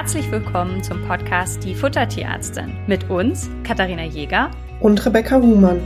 Herzlich willkommen zum Podcast Die Futtertierärztin mit uns, Katharina Jäger und Rebecca Huhmann.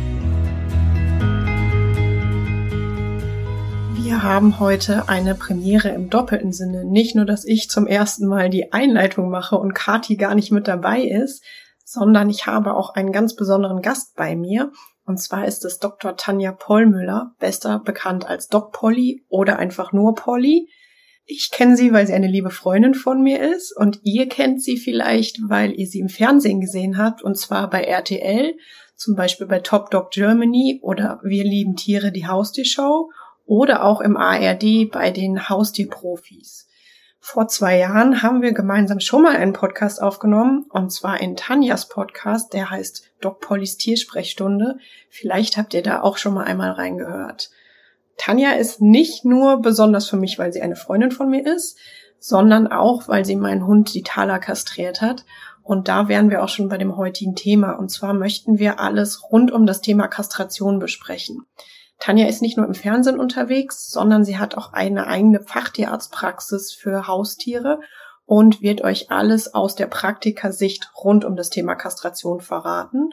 Wir haben heute eine Premiere im doppelten Sinne. Nicht nur, dass ich zum ersten Mal die Einleitung mache und Kathi gar nicht mit dabei ist, sondern ich habe auch einen ganz besonderen Gast bei mir. Und zwar ist es Dr. Tanja Pollmüller, besser bekannt als Doc Polly oder einfach nur Polly. Ich kenne sie, weil sie eine liebe Freundin von mir ist, und ihr kennt sie vielleicht, weil ihr sie im Fernsehen gesehen habt, und zwar bei RTL, zum Beispiel bei Top Dog Germany oder Wir lieben Tiere, die Haustiershow, oder auch im ARD bei den Haustierprofis. Vor 2 Jahren haben wir gemeinsam schon mal einen Podcast aufgenommen, und zwar in Tanjas Podcast, der heißt Doc Pollys Tiersprechstunde. Vielleicht habt ihr da auch schon mal einmal reingehört. Tanja ist nicht nur besonders für mich, weil sie eine Freundin von mir ist, sondern auch, weil sie meinen Hund, die Thala, kastriert hat. Und da wären wir auch schon bei dem heutigen Thema. Und zwar möchten wir alles rund um das Thema Kastration besprechen. Tanja ist nicht nur im Fernsehen unterwegs, sondern sie hat auch eine eigene Fachtierarztpraxis für Haustiere und wird euch alles aus der Praktikersicht rund um das Thema Kastration verraten.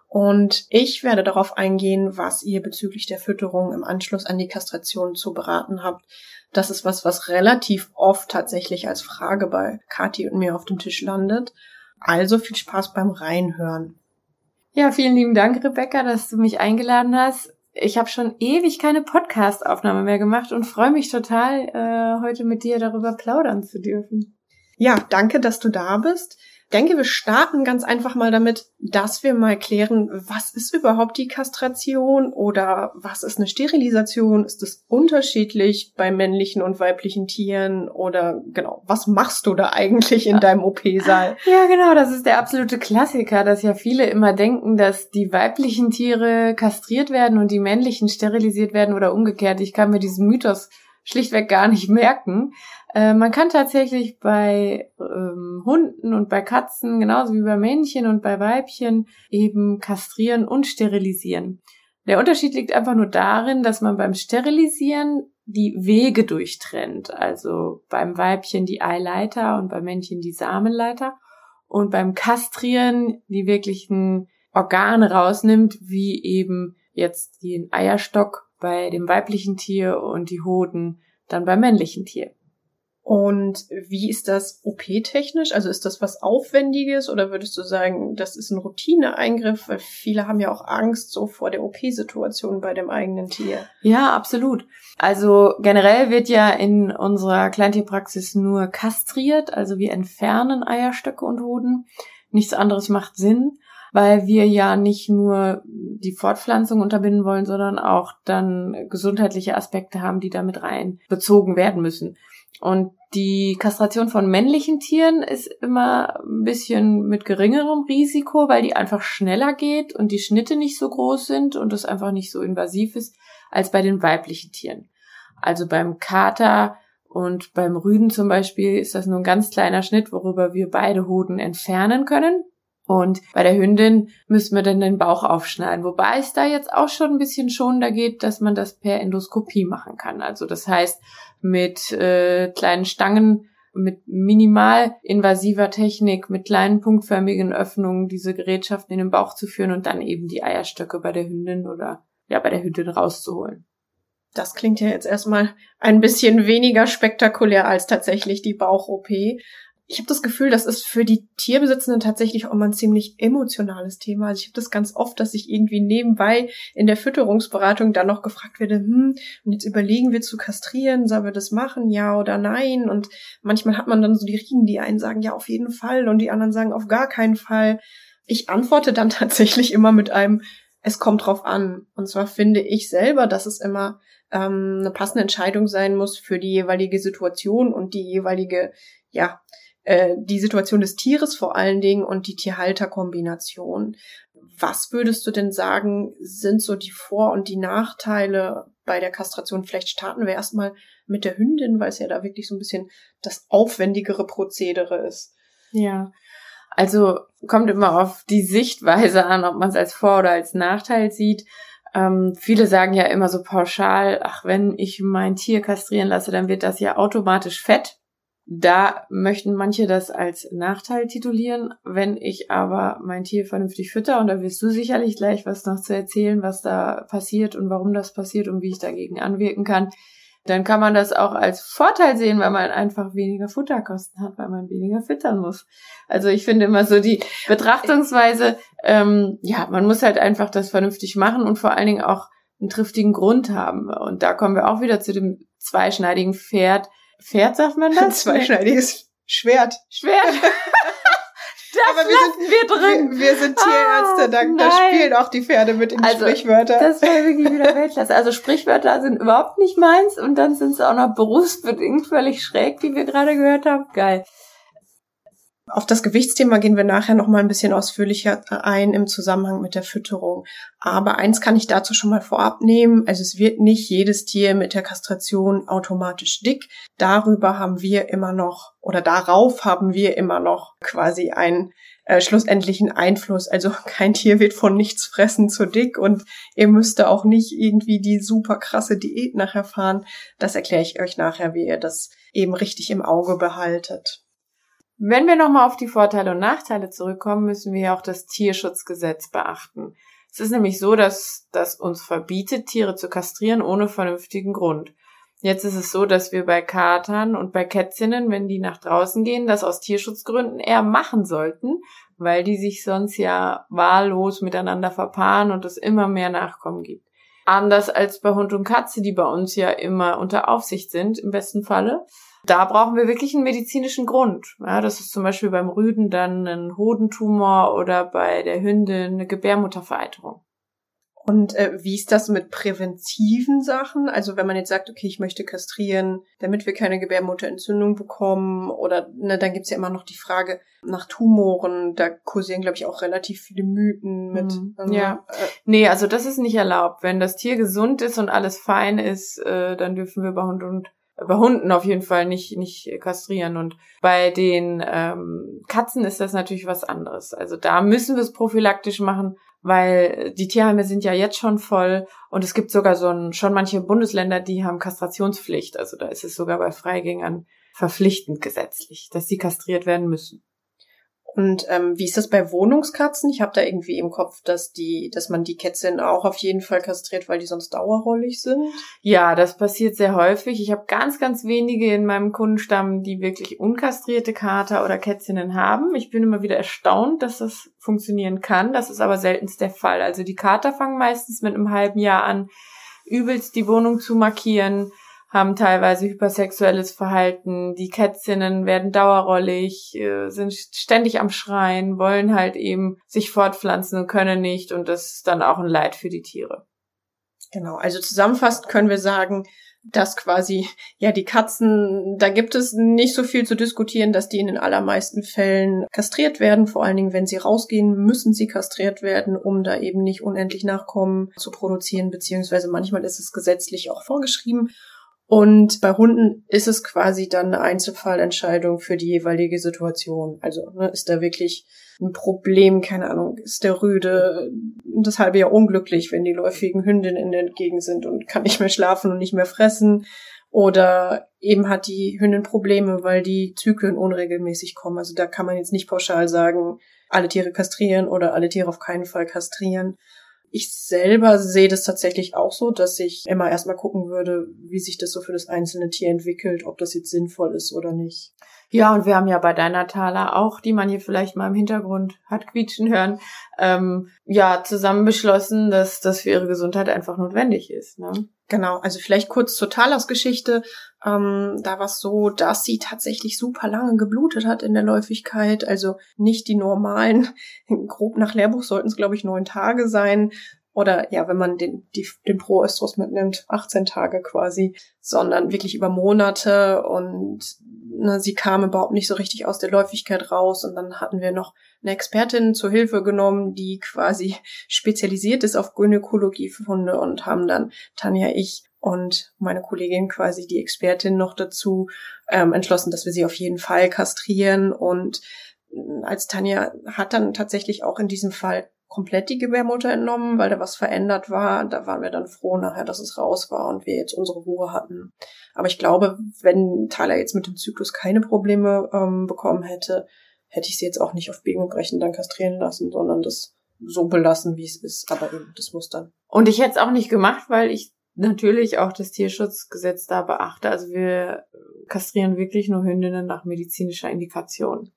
Und ich werde darauf eingehen, was ihr bezüglich der Fütterung im Anschluss an die Kastration zu beraten habt. Das ist was relativ oft tatsächlich als Frage bei Kathi und mir auf dem Tisch landet. Also viel Spaß beim Reinhören. Ja, vielen lieben Dank, Rebecca, dass du mich eingeladen hast. Ich habe schon ewig keine Podcast-Aufnahme mehr gemacht und freue mich total, heute mit dir darüber plaudern zu dürfen. Ja, danke, dass du da bist. Ich denke, wir starten ganz einfach mal damit, dass wir mal klären, was ist überhaupt die Kastration oder was ist eine Sterilisation? Ist es unterschiedlich bei männlichen und weiblichen Tieren oder genau, was machst du da eigentlich in deinem OP-Saal? Ja, genau, das ist der absolute Klassiker, dass ja viele immer denken, dass die weiblichen Tiere kastriert werden und die männlichen sterilisiert werden oder umgekehrt. Ich kann mir diesen Mythos schlichtweg gar nicht merken. Man kann tatsächlich bei Hunden und bei Katzen, genauso wie bei Männchen und bei Weibchen, eben kastrieren und sterilisieren. Der Unterschied liegt einfach nur darin, dass man beim Sterilisieren die Wege durchtrennt. Also beim Weibchen die Eileiter und beim Männchen die Samenleiter. Und beim Kastrieren die wirklichen Organe rausnimmt, wie eben jetzt den Eierstock bei dem weiblichen Tier und die Hoden dann beim männlichen Tier. Und wie ist das OP-technisch? Also ist das was Aufwendiges oder würdest du sagen, das ist ein Routineeingriff? Weil viele haben ja auch Angst so vor der OP-Situation bei dem eigenen Tier. Ja, absolut. Also generell wird ja in unserer Kleintierpraxis nur kastriert, also wir entfernen Eierstöcke und Hoden. Nichts anderes macht Sinn, weil wir ja nicht nur die Fortpflanzung unterbinden wollen, sondern auch dann gesundheitliche Aspekte haben, die damit rein bezogen werden müssen. Und die Kastration von männlichen Tieren ist immer ein bisschen mit geringerem Risiko, weil die einfach schneller geht und die Schnitte nicht so groß sind und es einfach nicht so invasiv ist als bei den weiblichen Tieren. Also beim Kater und beim Rüden zum Beispiel ist das nur ein ganz kleiner Schnitt, worüber wir beide Hoden entfernen können. Und bei der Hündin müssen wir dann den Bauch aufschneiden, wobei es da jetzt auch schon ein bisschen schonender geht, dass man das per Endoskopie machen kann. Also das heißt, mit kleinen Stangen, mit minimal invasiver Technik, mit kleinen punktförmigen Öffnungen diese Gerätschaften in den Bauch zu führen und dann eben die Eierstöcke bei der Hündin oder ja bei der Hündin rauszuholen. Das klingt ja jetzt erstmal ein bisschen weniger spektakulär als tatsächlich die Bauch-OP. Ich habe das Gefühl, das ist für die Tierbesitzenden tatsächlich auch mal ein ziemlich emotionales Thema. Also ich habe das ganz oft, dass ich irgendwie nebenbei in der Fütterungsberatung dann noch gefragt werde, und jetzt überlegen wir zu kastrieren, sollen wir das machen, ja oder nein? Und manchmal hat man dann so die Riegen, die einen sagen, ja auf jeden Fall und die anderen sagen auf gar keinen Fall. Ich antworte dann tatsächlich immer mit einem, es kommt drauf an. Und zwar finde ich selber, dass es immer eine passende Entscheidung sein muss für die jeweilige Situation und die jeweilige, die Situation des Tieres vor allen Dingen und die Tierhalterkombination. Was würdest du denn sagen, sind so die Vor- und die Nachteile bei der Kastration? Vielleicht starten wir erstmal mit der Hündin, weil es ja da wirklich so ein bisschen das aufwendigere Prozedere ist. Ja, also kommt immer auf die Sichtweise an, ob man es als Vor- oder als Nachteil sieht. Viele sagen ja immer so pauschal, ach, wenn ich mein Tier kastrieren lasse, dann wird das ja automatisch fett. Da möchten manche das als Nachteil titulieren. Wenn ich aber mein Tier vernünftig fütter, und da wirst du sicherlich gleich was noch zu erzählen, was da passiert und warum das passiert und wie ich dagegen anwirken kann, dann kann man das auch als Vorteil sehen, weil man einfach weniger Futterkosten hat, weil man weniger füttern muss. Also ich finde immer so die Betrachtungsweise, man muss halt einfach das vernünftig machen und vor allen Dingen auch einen triftigen Grund haben. Und da kommen wir auch wieder zu dem zweischneidigen Pferd. Pferd sagt man das? Zweischneidiges Schwert. Aber wir sind Tierärzte, da spielen auch die Pferde mit in die Sprichwörter. Das war wirklich wieder Weltklasse. Also Sprichwörter sind überhaupt nicht meins und dann sind es auch noch berufsbedingt völlig schräg, wie wir gerade gehört haben. Geil. Auf das Gewichtsthema gehen wir nachher noch mal ein bisschen ausführlicher ein im Zusammenhang mit der Fütterung. Aber eins kann ich dazu schon mal vorab nehmen. Also es wird nicht jedes Tier mit der Kastration automatisch dick. Darauf haben wir immer noch quasi einen schlussendlichen Einfluss. Also kein Tier wird von nichts fressen zu dick und ihr müsst da auch nicht irgendwie die super krasse Diät nachher fahren. Das erkläre ich euch nachher, wie ihr das eben richtig im Auge behaltet. Wenn wir nochmal auf die Vorteile und Nachteile zurückkommen, müssen wir ja auch das Tierschutzgesetz beachten. Es ist nämlich so, dass das uns verbietet, Tiere zu kastrieren ohne vernünftigen Grund. Jetzt ist es so, dass wir bei Katern und bei Kätzinnen, wenn die nach draußen gehen, das aus Tierschutzgründen eher machen sollten, weil die sich sonst ja wahllos miteinander verpaaren und es immer mehr Nachkommen gibt. Anders als bei Hund und Katze, die bei uns ja immer unter Aufsicht sind, im besten Falle. Da brauchen wir wirklich einen medizinischen Grund. Ja, das ist zum Beispiel beim Rüden dann ein Hodentumor oder bei der Hündin eine Gebärmuttervereiterung. Und wie ist das mit präventiven Sachen? Also wenn man jetzt sagt, okay, ich möchte kastrieren, damit wir keine Gebärmutterentzündung bekommen, oder dann gibt's ja immer noch die Frage nach Tumoren. Da kursieren, glaube ich, auch relativ viele Mythen mit. Nee, also das ist nicht erlaubt. Wenn das Tier gesund ist und alles fein ist, dann dürfen wir bei Hunden auf jeden Fall nicht kastrieren. Und bei den Katzen ist das natürlich was anderes. Also da müssen wir es prophylaktisch machen, weil die Tierheime sind ja jetzt schon voll und es gibt sogar schon manche Bundesländer, die haben Kastrationspflicht. Also da ist es sogar bei Freigängern verpflichtend gesetzlich, dass sie kastriert werden müssen. Und wie ist das bei Wohnungskatzen? Ich habe da irgendwie im Kopf, dass man die Kätzchen auch auf jeden Fall kastriert, weil die sonst dauerrollig sind. Ja, das passiert sehr häufig. Ich habe ganz, ganz wenige in meinem Kundenstamm, die wirklich unkastrierte Kater oder Kätzchen haben. Ich bin immer wieder erstaunt, dass das funktionieren kann. Das ist aber seltenst der Fall. Also die Kater fangen meistens mit einem halben Jahr an, übelst die Wohnung zu markieren, haben teilweise hypersexuelles Verhalten, die Kätzinnen werden dauerrollig, sind ständig am Schreien, wollen halt eben sich fortpflanzen und können nicht, und das ist dann auch ein Leid für die Tiere. Genau, also zusammenfassend können wir sagen, dass quasi, die Katzen, da gibt es nicht so viel zu diskutieren, dass die in den allermeisten Fällen kastriert werden. Vor allen Dingen, wenn sie rausgehen, müssen sie kastriert werden, um da eben nicht unendlich Nachkommen zu produzieren, beziehungsweise manchmal ist es gesetzlich auch vorgeschrieben. Und bei Hunden ist es quasi dann eine Einzelfallentscheidung für die jeweilige Situation. Also ist da wirklich ein Problem, keine Ahnung, ist der Rüde das halbe Jahr unglücklich, wenn die läufigen Hündinnen in der Gegend sind und kann nicht mehr schlafen und nicht mehr fressen. Oder eben hat die Hündin Probleme, weil die Zyklen unregelmäßig kommen. Also da kann man jetzt nicht pauschal sagen, alle Tiere kastrieren oder alle Tiere auf keinen Fall kastrieren. Ich selber sehe das tatsächlich auch so, dass ich immer erstmal gucken würde, wie sich das so für das einzelne Tier entwickelt, ob das jetzt sinnvoll ist oder nicht. Ja, und wir haben ja bei deiner Thala auch, die man hier vielleicht mal im Hintergrund hat quietschen hören, zusammen beschlossen, dass das für ihre Gesundheit einfach notwendig ist, ne? Genau, also vielleicht kurz zur Thalas Geschichte. Da war es so, dass sie tatsächlich super lange geblutet hat in der Läufigkeit. Also nicht die normalen, grob nach Lehrbuch sollten es, glaube ich, 9 Tage sein. Oder wenn man den Pro-Östrus mitnimmt, 18 Tage quasi, sondern wirklich über Monate. Und sie kam überhaupt nicht so richtig aus der Läufigkeit raus. Und dann hatten wir noch eine Expertin zur Hilfe genommen, die quasi spezialisiert ist auf Gynäkologie für Hunde, und haben dann Tanja, ich und meine Kollegin quasi die Expertin noch dazu entschlossen, dass wir sie auf jeden Fall kastrieren. Und als Tanja hat dann tatsächlich auch in diesem Fall komplett die Gebärmutter entnommen, weil da was verändert war. Da waren wir dann froh nachher, dass es raus war und wir jetzt unsere Ruhe hatten. Aber ich glaube, wenn Thalia jetzt mit dem Zyklus keine Probleme bekommen hätte, hätte ich sie jetzt auch nicht auf Biegen und Brechen dann kastrieren lassen, sondern das so belassen, wie es ist. Aber eben, das muss dann. Und ich hätte es auch nicht gemacht, weil ich natürlich auch das Tierschutzgesetz da beachte. Also wir kastrieren wirklich nur Hündinnen nach medizinischer Indikation.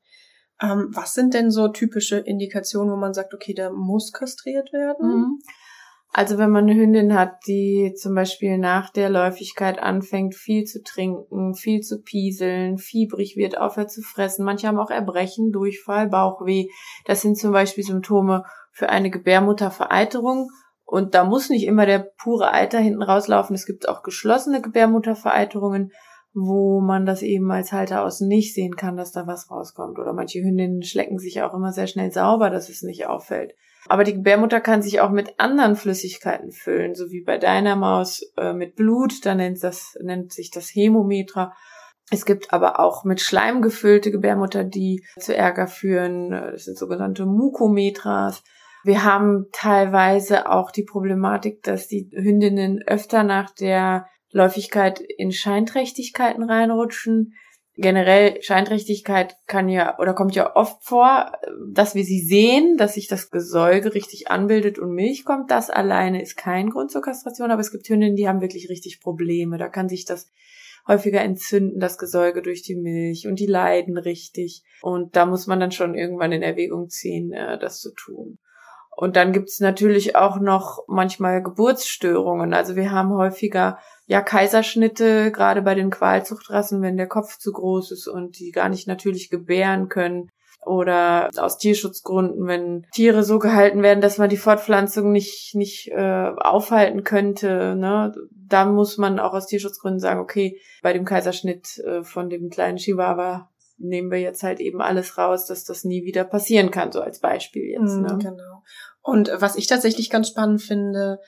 Was sind denn so typische Indikationen, wo man sagt, okay, der muss kastriert werden? Also wenn man eine Hündin hat, die zum Beispiel nach der Läufigkeit anfängt, viel zu trinken, viel zu pieseln, fiebrig wird, aufhört zu fressen, manche haben auch Erbrechen, Durchfall, Bauchweh. Das sind zum Beispiel Symptome für eine Gebärmuttervereiterung. Und da muss nicht immer der pure Eiter hinten rauslaufen. Es gibt auch geschlossene Gebärmuttervereiterungen, wo man das eben als Halter außen nicht sehen kann, dass da was rauskommt. Oder manche Hündinnen schlecken sich auch immer sehr schnell sauber, dass es nicht auffällt. Aber die Gebärmutter kann sich auch mit anderen Flüssigkeiten füllen, so wie bei deiner Maus mit Blut, da nennt sich das Hämometra. Es gibt aber auch mit Schleim gefüllte Gebärmutter, die zu Ärger führen. Das sind sogenannte Mukometras. Wir haben teilweise auch die Problematik, dass die Hündinnen öfter nach der Läufigkeit in Scheinträchtigkeiten reinrutschen. Generell Scheinträchtigkeit kommt ja oft vor, dass wir sie sehen, dass sich das Gesäuge richtig anbildet und Milch kommt. Das alleine ist kein Grund zur Kastration, aber es gibt Hündinnen, die haben wirklich richtig Probleme. Da kann sich das häufiger entzünden, das Gesäuge durch die Milch, und die leiden richtig. Und da muss man dann schon irgendwann in Erwägung ziehen, das zu tun. Und dann gibt's natürlich auch noch manchmal Geburtsstörungen. Also wir haben häufiger Kaiserschnitte, gerade bei den Qualzuchtrassen, wenn der Kopf zu groß ist und die gar nicht natürlich gebären können. Oder aus Tierschutzgründen, wenn Tiere so gehalten werden, dass man die Fortpflanzung nicht aufhalten könnte. Ne? Da muss man auch aus Tierschutzgründen sagen, okay, bei dem Kaiserschnitt von dem kleinen Chihuahua nehmen wir jetzt halt eben alles raus, dass das nie wieder passieren kann, so als Beispiel jetzt. Ne? Genau. Und was ich tatsächlich ganz spannend finde,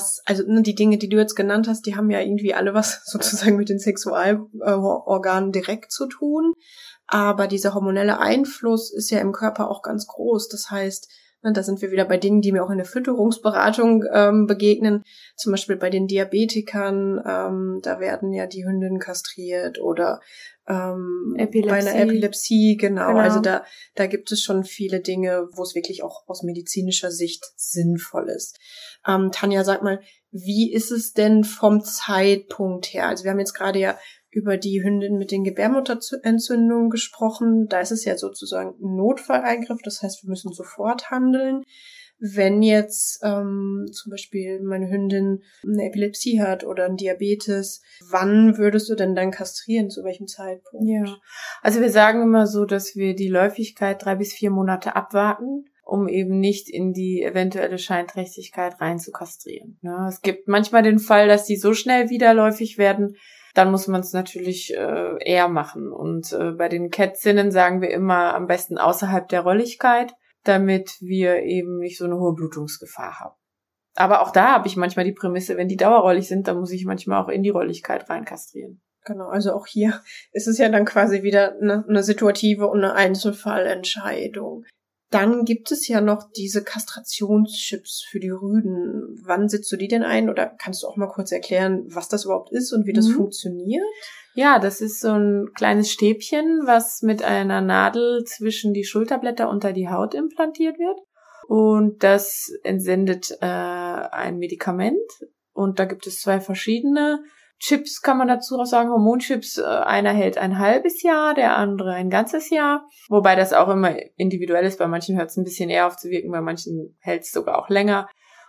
die Dinge, die du jetzt genannt hast, die haben ja irgendwie alle was sozusagen mit den Sexualorganen direkt zu tun. Aber dieser hormonelle Einfluss ist ja im Körper auch ganz groß. Das heißt, da sind wir wieder bei Dingen, die mir auch in der Fütterungsberatung begegnen. Zum Beispiel bei den Diabetikern, da werden ja die Hündinnen kastriert oder bei einer Epilepsie, genau. Also da gibt es schon viele Dinge, wo es wirklich auch aus medizinischer Sicht sinnvoll ist. Tanja, sag mal, wie ist es denn vom Zeitpunkt her? Also wir haben jetzt gerade ja über die Hündin mit den Gebärmutterentzündungen gesprochen. Da ist es ja sozusagen ein Notfalleingriff, das heißt, wir müssen sofort handeln. Wenn jetzt zum Beispiel meine Hündin eine Epilepsie hat oder einen Diabetes, wann würdest du denn dann kastrieren, zu welchem Zeitpunkt? Ja, also wir sagen immer so, dass wir die Läufigkeit 3 bis 4 Monate abwarten, um eben nicht in die eventuelle Scheinträchtigkeit rein zu kastrieren. Ja, es gibt manchmal den Fall, dass die so schnell wieder läufig werden, dann muss man es natürlich eher machen. Und bei den Kätzinnen sagen wir immer am besten außerhalb der Rolligkeit, damit wir eben nicht so eine hohe Blutungsgefahr haben. Aber auch da habe ich manchmal die Prämisse, wenn die dauerrollig sind, dann muss ich manchmal auch in die Rolligkeit rein kastrieren. Genau, also auch hier ist es ja dann quasi wieder eine situative und eine Einzelfallentscheidung. Dann gibt es ja noch diese Kastrationschips für die Rüden. Wann setzt du die denn ein? Oder kannst du auch mal kurz erklären, was das überhaupt ist und wie das funktioniert? Ja, das ist so ein kleines Stäbchen, was mit einer Nadel zwischen die Schulterblätter unter die Haut implantiert wird. Und das entsendet ein Medikament. Und da gibt es 2 verschiedene Chips, kann man dazu auch sagen, Hormonchips. Einer hält ein halbes Jahr, der andere ein ganzes Jahr. Wobei das auch immer individuell ist. Bei manchen hört es ein bisschen eher auf zu wirken, bei manchen hält es sogar auch länger.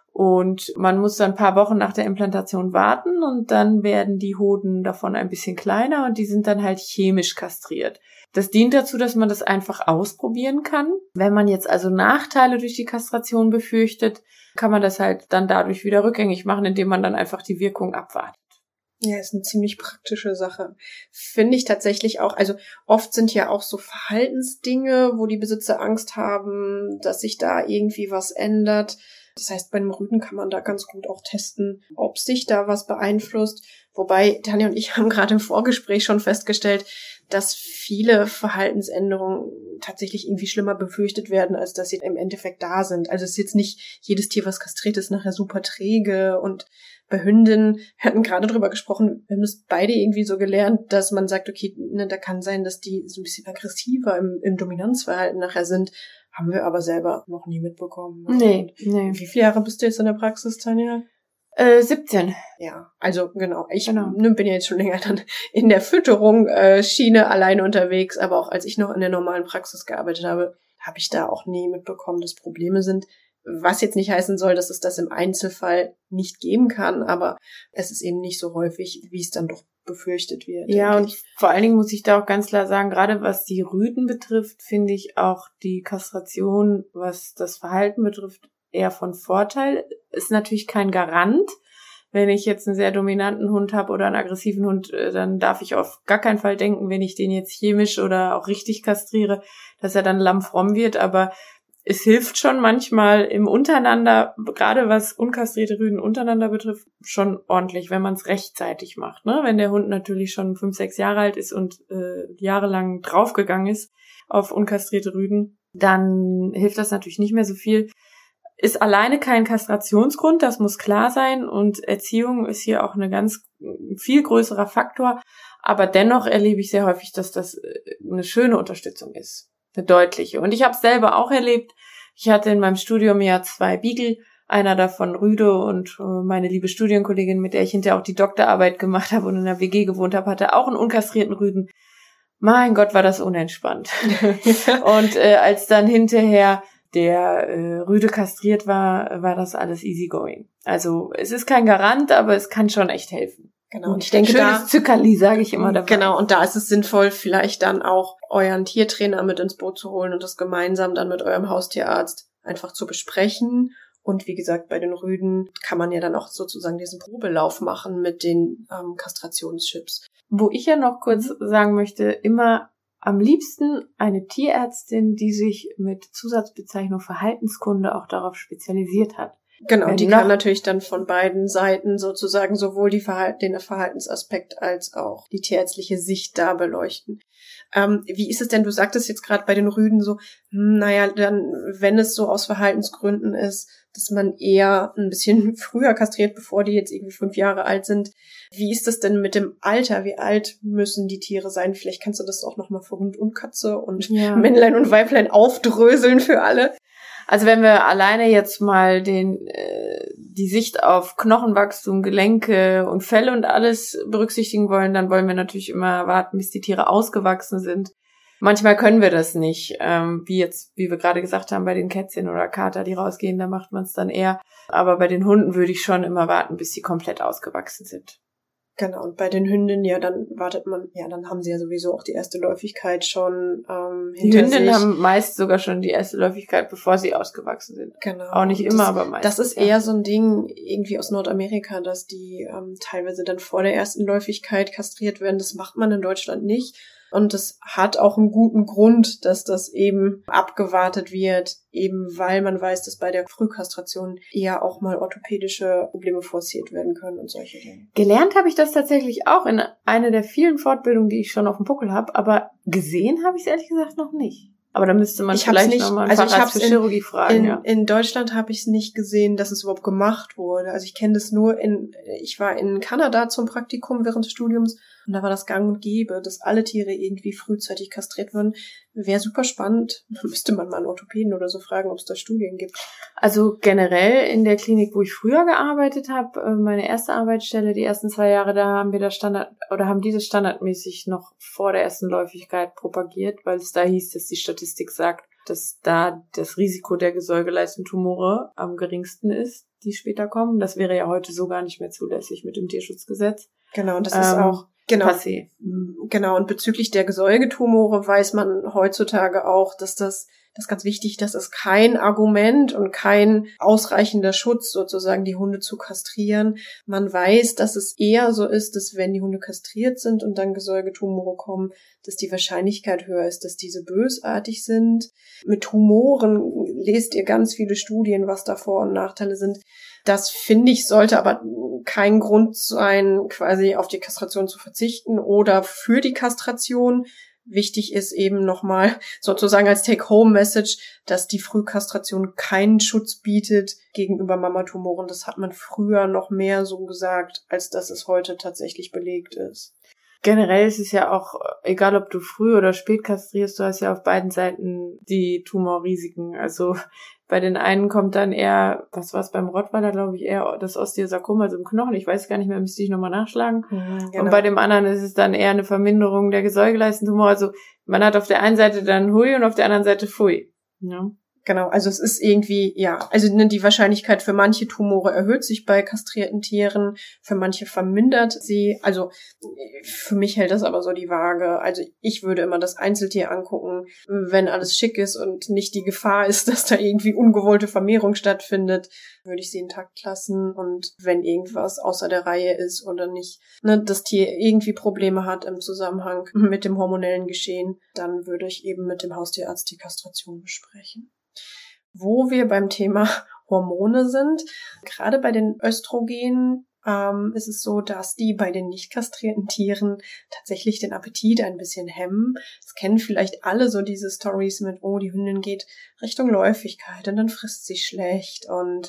Und man muss dann ein paar Wochen nach der Implantation warten und dann werden die Hoden davon ein bisschen kleiner und die sind dann halt chemisch kastriert. Das dient dazu, dass man das einfach ausprobieren kann. Wenn man jetzt also Nachteile durch die Kastration befürchtet, kann man das halt dann dadurch wieder rückgängig machen, indem man dann einfach die Wirkung abwartet. Ja, ist eine ziemlich praktische Sache. Finde ich tatsächlich auch. Also oft sind ja auch so Verhaltensdinge, wo die Besitzer Angst haben, dass sich da irgendwie was ändert. Das heißt, bei einem Rüden kann man da ganz gut auch testen, ob sich da was beeinflusst. Wobei, Tanja und ich haben gerade im Vorgespräch schon festgestellt, dass viele Verhaltensänderungen tatsächlich irgendwie schlimmer befürchtet werden, als dass sie im Endeffekt da sind. Also es ist jetzt nicht jedes Tier, was kastriert ist, nachher super träge. Und bei Hündinnen, wir hatten gerade drüber gesprochen, wir haben das beide irgendwie so gelernt, dass man sagt, okay, ne, da kann sein, dass die so ein bisschen aggressiver im Dominanzverhalten nachher sind. Haben wir aber selber noch nie mitbekommen. Nee. Wie viele Jahre bist du jetzt in der Praxis, Tanja? 17. Ja, also genau. Ich bin ja jetzt schon länger dann in der Fütterung Schiene alleine unterwegs, aber auch als ich noch in der normalen Praxis gearbeitet habe, habe ich da auch nie mitbekommen, dass Probleme sind. Was jetzt nicht heißen soll, dass es das im Einzelfall nicht geben kann, aber es ist eben nicht so häufig, wie es dann doch befürchtet wird. Ja, und vor allen Dingen muss ich da auch ganz klar sagen, gerade was die Rüden betrifft, finde ich auch die Kastration, was das Verhalten betrifft, eher von Vorteil. Ist natürlich kein Garant. Wenn ich jetzt einen sehr dominanten Hund habe oder einen aggressiven Hund, dann darf ich auf gar keinen Fall denken, wenn ich den jetzt chemisch oder auch richtig kastriere, dass er dann lammfromm wird, aber es hilft schon manchmal im Untereinander, gerade was unkastrierte Rüden untereinander betrifft, schon ordentlich, wenn man es rechtzeitig macht. Ne? Wenn der Hund natürlich schon 5, 6 Jahre alt ist und jahrelang draufgegangen ist auf unkastrierte Rüden, dann hilft das natürlich nicht mehr so viel. Ist alleine kein Kastrationsgrund, das muss klar sein, und Erziehung ist hier auch viel größerer Faktor, aber dennoch erlebe ich sehr häufig, dass das eine schöne Unterstützung ist. Eine deutliche. Und ich habe es selber auch erlebt. Ich hatte in meinem Studium ja 2 Beagle, einer davon Rüde, und meine liebe Studienkollegin, mit der ich hinterher auch die Doktorarbeit gemacht habe und in einer WG gewohnt habe, hatte auch einen unkastrierten Rüden. Mein Gott, war das unentspannt. Und als dann hinterher der Rüde kastriert war, war das alles easygoing. Also es ist kein Garant, aber es kann schon echt helfen. Genau, und ich denke, schönes Zückerli, sage ich immer dabei. Genau, und da ist es sinnvoll, vielleicht dann auch euren Tiertrainer mit ins Boot zu holen und das gemeinsam dann mit eurem Haustierarzt einfach zu besprechen. Und wie gesagt, bei den Rüden kann man ja dann auch sozusagen diesen Probelauf machen mit den Kastrationschips. Wo ich ja noch kurz sagen möchte, immer am liebsten eine Tierärztin, die sich mit Zusatzbezeichnung Verhaltenskunde auch darauf spezialisiert hat. Genau, und die kann natürlich dann von beiden Seiten sozusagen sowohl den Verhaltensaspekt als auch die tierärztliche Sicht da beleuchten. Wie ist es denn, du sagtest jetzt gerade bei den Rüden so, naja, dann, wenn es so aus Verhaltensgründen ist, dass man eher ein bisschen früher kastriert, bevor die jetzt irgendwie 5 Jahre alt sind. Wie ist das denn mit dem Alter? Wie alt müssen die Tiere sein? Vielleicht kannst du das auch nochmal für Hund und Katze und Männlein und Weiblein aufdröseln für alle. Also wenn wir alleine jetzt mal die Sicht auf Knochenwachstum, Gelenke und Felle und alles berücksichtigen wollen, dann wollen wir natürlich immer warten, bis die Tiere ausgewachsen sind. Manchmal können wir das nicht, wie wir gerade gesagt haben, bei den Kätzchen oder Kater, die rausgehen, da macht man es dann eher. Aber bei den Hunden würde ich schon immer warten, bis sie komplett ausgewachsen sind. Genau, und bei den Hündinnen, ja, dann wartet man, ja, dann haben sie ja sowieso auch die erste Läufigkeit schon hinter sich. Die Hündinnen haben meist sogar schon die erste Läufigkeit, bevor sie ausgewachsen sind. Genau. Auch nicht immer, aber meist. Das ist eher so ein Ding irgendwie aus Nordamerika, dass die teilweise dann vor der ersten Läufigkeit kastriert werden. Das macht man in Deutschland nicht. Und das hat auch einen guten Grund, dass das eben abgewartet wird, eben weil man weiß, dass bei der Frühkastration eher auch mal orthopädische Probleme forciert werden können und solche Dinge. Gelernt habe ich das tatsächlich auch in einer der vielen Fortbildungen, die ich schon auf dem Buckel habe, aber gesehen habe ich es ehrlich gesagt noch nicht. Aber da müsste man vielleicht nochmal einen Facharzt für Chirurgie fragen. In Deutschland habe ich es nicht gesehen, dass es überhaupt gemacht wurde. Also ich kenne das nur ich war in Kanada zum Praktikum während des Studiums und da war das gang und gäbe, dass alle Tiere irgendwie frühzeitig kastriert wurden. Wäre super spannend. Müsste man mal einen Orthopäden oder so fragen, ob es da Studien gibt. Also generell in der Klinik, wo ich früher gearbeitet habe, meine erste Arbeitsstelle, die ersten 2 Jahre, da haben wir haben dieses standardmäßig noch vor der ersten Läufigkeit propagiert, weil es da hieß, dass die Statistik sagt, dass da das Risiko der Gesäugeleisten-Tumore am geringsten ist, die später kommen. Das wäre ja heute so gar nicht mehr zulässig mit dem Tierschutzgesetz. Genau, und das ist auch passé. Genau, und bezüglich der Gesäugetumore weiß man heutzutage auch, dass das das ist ganz wichtig, das ist kein Argument und kein ausreichender Schutz, sozusagen die Hunde zu kastrieren. Man weiß, dass es eher so ist, dass wenn die Hunde kastriert sind und dann Gesäugetumore kommen, dass die Wahrscheinlichkeit höher ist, dass diese bösartig sind. Mit Tumoren lest ihr ganz viele Studien, was da Vor- und Nachteile sind. Das, finde ich, sollte aber kein Grund sein, quasi auf die Kastration zu verzichten oder für die Kastration. Wichtig ist eben nochmal sozusagen als Take-Home-Message, dass die Frühkastration keinen Schutz bietet gegenüber Mamatumoren. Das hat man früher noch mehr so gesagt, als dass es heute tatsächlich belegt ist. Generell ist es ja auch, egal ob du früh oder spät kastrierst, du hast ja auf beiden Seiten die Tumorrisiken. Also bei den einen kommt dann eher, was war es beim Rottweiler, glaube ich, eher das Osteosarkom, also im Knochen. Ich weiß gar nicht mehr, müsste ich nochmal nachschlagen. Genau. Und bei dem anderen ist es dann eher eine Verminderung der Gesäugeleistentumore. Also man hat auf der einen Seite dann Hui und auf der anderen Seite Pfui. Ja. Genau, also es ist irgendwie, also die Wahrscheinlichkeit für manche Tumore erhöht sich bei kastrierten Tieren, für manche vermindert sie. Also für mich hält das aber so die Waage. Also ich würde immer das Einzeltier angucken, wenn alles schick ist und nicht die Gefahr ist, dass da irgendwie ungewollte Vermehrung stattfindet, würde ich sie intakt lassen. Und wenn irgendwas außer der Reihe ist oder nicht, das Tier irgendwie Probleme hat im Zusammenhang mit dem hormonellen Geschehen, dann würde ich eben mit dem Haustierarzt die Kastration besprechen. Wo wir beim Thema Hormone sind, gerade bei den Östrogenen ist es so, dass die bei den nicht kastrierten Tieren tatsächlich den Appetit ein bisschen hemmen. Das kennen vielleicht alle so diese Stories mit, die Hündin geht Richtung Läufigkeit und dann frisst sie schlecht und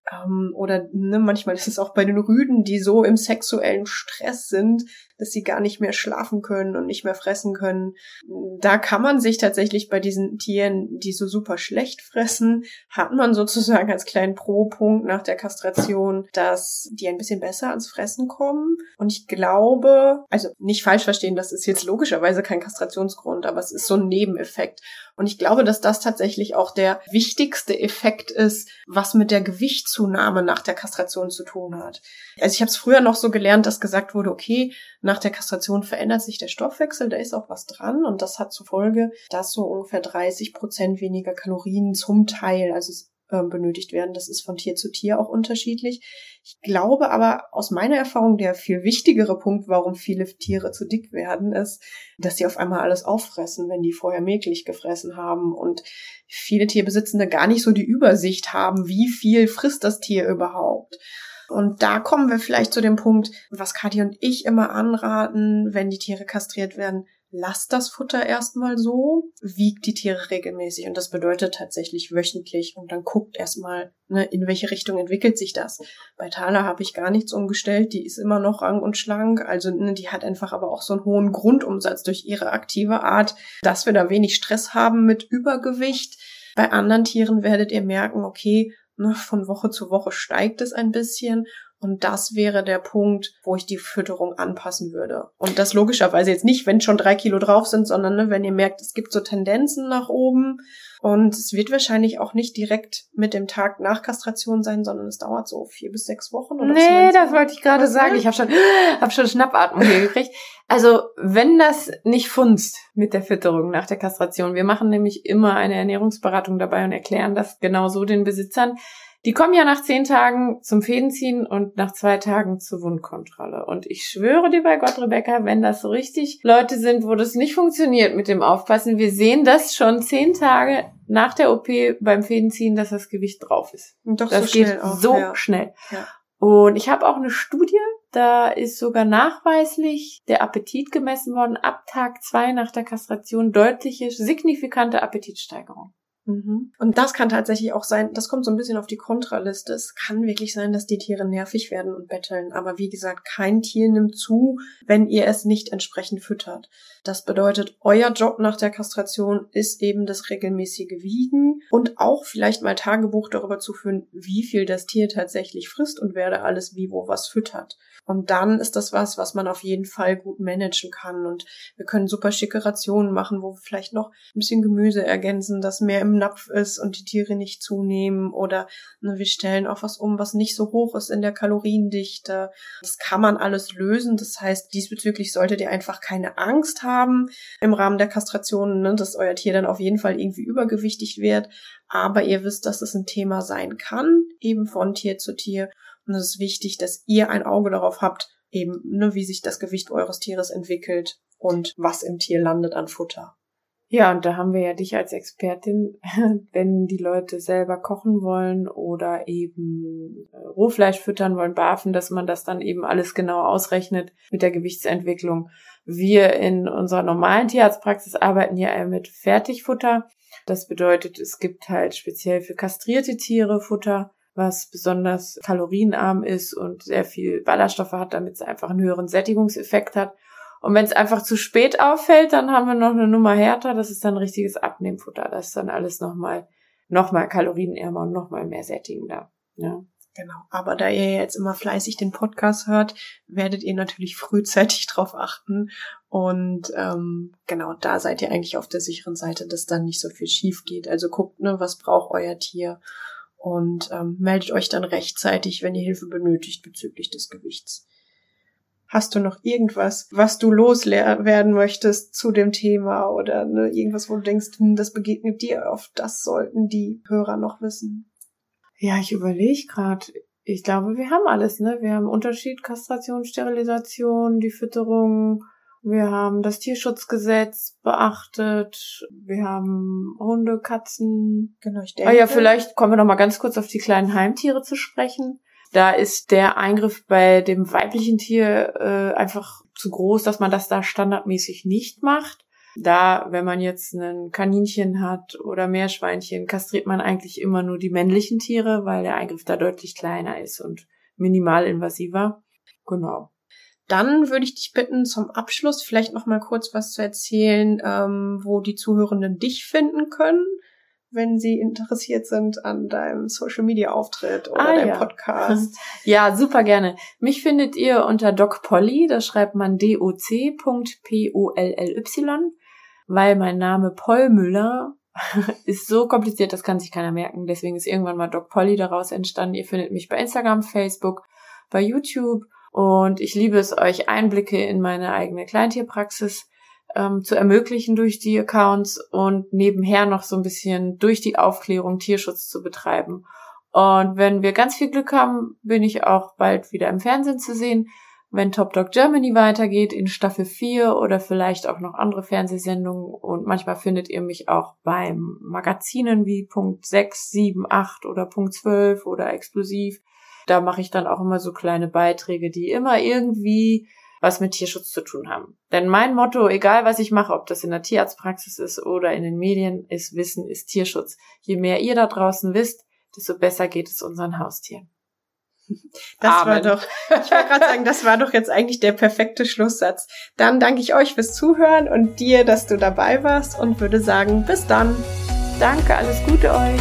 oder manchmal ist es auch bei den Rüden, die so im sexuellen Stress sind, dass sie gar nicht mehr schlafen können und nicht mehr fressen können. Da kann man sich tatsächlich bei diesen Tieren, die so super schlecht fressen, hat man sozusagen als kleinen Pro-Punkt nach der Kastration, dass die ein bisschen besser ans Fressen kommen. Und ich glaube, also nicht falsch verstehen, das ist jetzt logischerweise kein Kastrationsgrund, aber es ist so ein Nebeneffekt. Und ich glaube, dass das tatsächlich auch der wichtigste Effekt ist, was mit der Gewichtszunahme nach der Kastration zu tun hat. Also ich habe es früher noch so gelernt, dass gesagt wurde, okay, nach der Kastration verändert sich der Stoffwechsel, da ist auch was dran und das hat zur Folge, dass so ungefähr 30% weniger Kalorien zum Teil, benötigt werden. Das ist von Tier zu Tier auch unterschiedlich. Ich glaube aber aus meiner Erfahrung, der viel wichtigere Punkt, warum viele Tiere zu dick werden, ist, dass sie auf einmal alles auffressen, wenn die vorher mäglich gefressen haben und viele Tierbesitzende gar nicht so die Übersicht haben, wie viel frisst das Tier überhaupt. Und da kommen wir vielleicht zu dem Punkt, was Kathi und ich immer anraten, wenn die Tiere kastriert werden. Lasst das Futter erstmal so, wiegt die Tiere regelmäßig und das bedeutet tatsächlich wöchentlich und dann guckt erstmal, in welche Richtung entwickelt sich das. Bei Thala habe ich gar nichts umgestellt, die ist immer noch rank und schlank, also die hat einfach aber auch so einen hohen Grundumsatz durch ihre aktive Art, dass wir da wenig Stress haben mit Übergewicht. Bei anderen Tieren werdet ihr merken, okay, von Woche zu Woche steigt es ein bisschen. Und das wäre der Punkt, wo ich die Fütterung anpassen würde. Und das logischerweise jetzt nicht, wenn schon 3 Kilo drauf sind, sondern wenn ihr merkt, es gibt so Tendenzen nach oben. Und es wird wahrscheinlich auch nicht direkt mit dem Tag nach Kastration sein, sondern es dauert so 4 bis 6 Wochen. Oder nee, das wollte ich gerade sagen. Ich habe schon Schnappatmung hier gekriegt. Also wenn das nicht funzt mit der Fütterung nach der Kastration, wir machen nämlich immer eine Ernährungsberatung dabei und erklären das genau so den Besitzern. Die kommen ja nach 10 Tagen zum Fädenziehen und nach 2 Tagen zur Wundkontrolle. Und ich schwöre dir bei Gott, Rebecca, wenn das so richtig Leute sind, wo das nicht funktioniert mit dem Aufpassen, wir sehen das schon 10 Tage nach der OP beim Fädenziehen, dass das Gewicht drauf ist. Und doch das so geht schnell auch, so ja. schnell. Ja. Und ich habe auch eine Studie, da ist sogar nachweislich der Appetit gemessen worden, ab Tag 2 nach der Kastration deutliche, signifikante Appetitsteigerung. Und das kann tatsächlich auch sein, das kommt so ein bisschen auf die Kontraliste. Es kann wirklich sein, dass die Tiere nervig werden und betteln. Aber wie gesagt, kein Tier nimmt zu, wenn ihr es nicht entsprechend füttert. Das bedeutet, euer Job nach der Kastration ist eben das regelmäßige Wiegen und auch vielleicht mal Tagebuch darüber zu führen, wie viel das Tier tatsächlich frisst und wer da alles wie wo was füttert. Und dann ist das was man auf jeden Fall gut managen kann. Und wir können super schicke Rationen machen, wo wir vielleicht noch ein bisschen Gemüse ergänzen, das mehr im im Napf ist und die Tiere nicht zunehmen oder wir stellen auf was um, was nicht so hoch ist in der Kaloriendichte. Das kann man alles lösen. Das heißt, diesbezüglich solltet ihr einfach keine Angst haben im Rahmen der Kastration, dass euer Tier dann auf jeden Fall irgendwie übergewichtig wird. Aber ihr wisst, dass es ein Thema sein kann, eben von Tier zu Tier. Und es ist wichtig, dass ihr ein Auge darauf habt, eben, wie sich das Gewicht eures Tieres entwickelt und was im Tier landet an Futter. Ja, und da haben wir ja dich als Expertin, wenn die Leute selber kochen wollen oder eben Rohfleisch füttern wollen, barfen, dass man das dann eben alles genau ausrechnet mit der Gewichtsentwicklung. Wir in unserer normalen Tierarztpraxis arbeiten ja mit Fertigfutter. Das bedeutet, es gibt halt speziell für kastrierte Tiere Futter, was besonders kalorienarm ist und sehr viel Ballaststoffe hat, damit es einfach einen höheren Sättigungseffekt hat. Und wenn es einfach zu spät auffällt, dann haben wir noch eine Nummer härter, das ist dann richtiges Abnehmfutter. Das ist dann alles nochmal kalorienärmer und nochmal mehr sättigender. Ja. Genau, aber da ihr jetzt immer fleißig den Podcast hört, werdet ihr natürlich frühzeitig drauf achten. Und genau, da seid ihr eigentlich auf der sicheren Seite, dass dann nicht so viel schief geht. Also guckt, was braucht euer Tier und meldet euch dann rechtzeitig, wenn ihr Hilfe benötigt bezüglich des Gewichts. Hast du noch irgendwas, was du loswerden möchtest zu dem Thema oder irgendwas, wo du denkst, das begegnet dir oft, das sollten die Hörer noch wissen? Ja, ich überlege gerade. Ich glaube, wir haben alles, Wir haben Unterschied, Kastration, Sterilisation, die Fütterung. Wir haben das Tierschutzgesetz beachtet. Wir haben Hunde, Katzen. Genau, ich denke. Ja, vielleicht kommen wir noch mal ganz kurz auf die kleinen Heimtiere zu sprechen. Da ist der Eingriff bei dem weiblichen Tier einfach zu groß, dass man das da standardmäßig nicht macht. Da, wenn man jetzt ein Kaninchen hat oder Meerschweinchen, kastriert man eigentlich immer nur die männlichen Tiere, weil der Eingriff da deutlich kleiner ist und minimal invasiver. Genau. Dann würde ich dich bitten, zum Abschluss vielleicht noch mal kurz was zu erzählen, wo die Zuhörenden dich finden können, wenn sie interessiert sind an deinem Social-Media-Auftritt oder deinem Podcast. Ja, super gerne. Mich findet ihr unter Doc Polly, das schreibt man doc.polly, weil mein Name Pollmüller ist so kompliziert, das kann sich keiner merken. Deswegen ist irgendwann mal Doc Polly daraus entstanden. Ihr findet mich bei Instagram, Facebook, bei YouTube und ich liebe es, euch Einblicke in meine eigene Kleintierpraxis zu ermöglichen durch die Accounts und nebenher noch so ein bisschen durch die Aufklärung Tierschutz zu betreiben. Und wenn wir ganz viel Glück haben, bin ich auch bald wieder im Fernsehen zu sehen, wenn Top Dog Germany weitergeht in Staffel 4 oder vielleicht auch noch andere Fernsehsendungen. Und manchmal findet ihr mich auch beim Magazinen wie Punkt 6, 7, 8 oder Punkt 12 oder Explosiv. Da mache ich dann auch immer so kleine Beiträge, die immer irgendwie was mit Tierschutz zu tun haben. Denn mein Motto, egal was ich mache, ob das in der Tierarztpraxis ist oder in den Medien, ist Wissen ist Tierschutz. Je mehr ihr da draußen wisst, desto besser geht es unseren Haustieren. Das war doch, ich wollte gerade sagen, das war doch jetzt eigentlich der perfekte Schlusssatz. Dann danke ich euch fürs Zuhören und dir, dass du dabei warst und würde sagen, bis dann. Danke, alles Gute euch.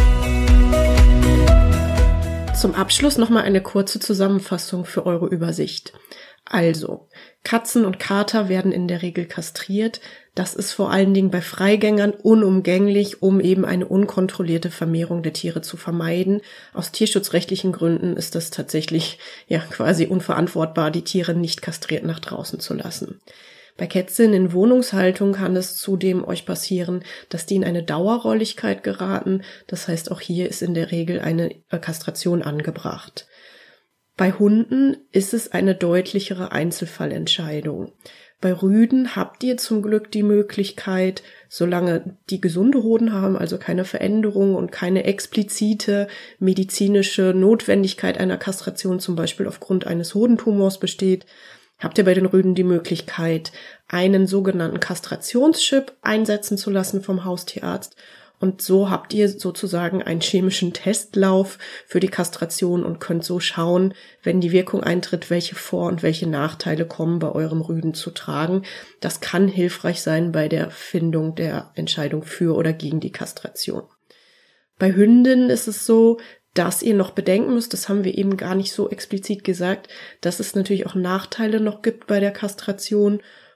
Zum Abschluss nochmal eine kurze Zusammenfassung für eure Übersicht. Also, Katzen und Kater werden in der Regel kastriert. Das ist vor allen Dingen bei Freigängern unumgänglich, um eben eine unkontrollierte Vermehrung der Tiere zu vermeiden. Aus tierschutzrechtlichen Gründen ist das tatsächlich quasi unverantwortbar, die Tiere nicht kastriert nach draußen zu lassen. Bei Kätzchen in Wohnungshaltung kann es zudem euch passieren, dass die in eine Dauerrolligkeit geraten. Das heißt, auch hier ist in der Regel eine Kastration angebracht. Bei Hunden ist es eine deutlichere Einzelfallentscheidung. Bei Rüden habt ihr zum Glück die Möglichkeit, solange die gesunde Hoden haben, also keine Veränderung und keine explizite medizinische Notwendigkeit einer Kastration, zum Beispiel aufgrund eines Hodentumors besteht, habt ihr bei den Rüden die Möglichkeit, einen sogenannten Kastrationschip einsetzen zu lassen vom Haustierarzt. Und so habt ihr sozusagen einen chemischen Testlauf für die Kastration und könnt so schauen, wenn die Wirkung eintritt, welche Vor- und welche Nachteile kommen bei eurem Rüden zu tragen. Das kann hilfreich sein bei der Findung der Entscheidung für oder gegen die Kastration. Bei Hündinnen ist es so, dass ihr noch bedenken müsst, das haben wir eben gar nicht so explizit gesagt, dass es natürlich auch Nachteile noch gibt bei der Kastration.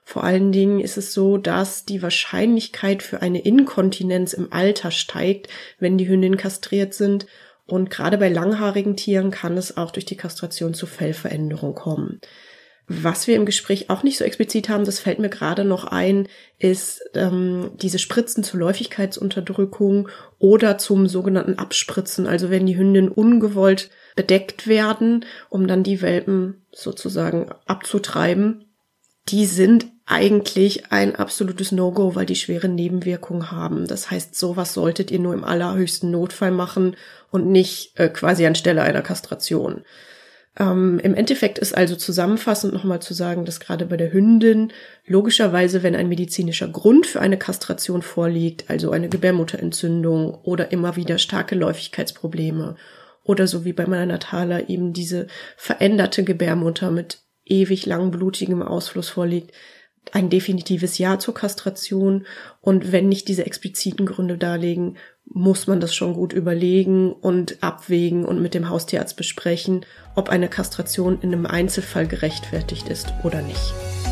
Vor allen Dingen ist es so, dass die Wahrscheinlichkeit für eine Inkontinenz im Alter steigt, wenn die Hündinnen kastriert sind. Und gerade bei langhaarigen Tieren kann es auch durch die Kastration zu Fellveränderung kommen. Was wir im Gespräch auch nicht so explizit haben, das fällt mir gerade noch ein, ist diese Spritzen zur Läufigkeitsunterdrückung oder zum sogenannten Abspritzen. Also wenn die Hündinnen ungewollt bedeckt werden, um dann die Welpen sozusagen abzutreiben, die sind eigentlich ein absolutes No-Go, weil die schwere Nebenwirkungen haben. Das heißt, sowas solltet ihr nur im allerhöchsten Notfall machen und nicht quasi anstelle einer Kastration. Im Endeffekt ist also zusammenfassend nochmal zu sagen, dass gerade bei der Hündin logischerweise, wenn ein medizinischer Grund für eine Kastration vorliegt, also eine Gebärmutterentzündung oder immer wieder starke Läufigkeitsprobleme oder so wie bei meiner Natala eben diese veränderte Gebärmutter mit ewig lang blutigem Ausfluss vorliegt, ein definitives Ja zur Kastration. Und wenn nicht diese expliziten Gründe darlegen, muss man das schon gut überlegen und abwägen und mit dem Haustierarzt besprechen, ob eine Kastration in einem Einzelfall gerechtfertigt ist oder nicht.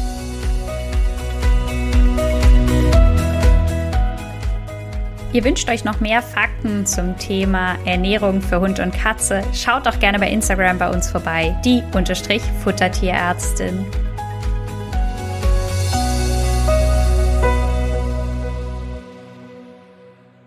Ihr wünscht euch noch mehr Fakten zum Thema Ernährung für Hund und Katze? Schaut doch gerne bei Instagram bei uns vorbei, die _Futtertierärztin.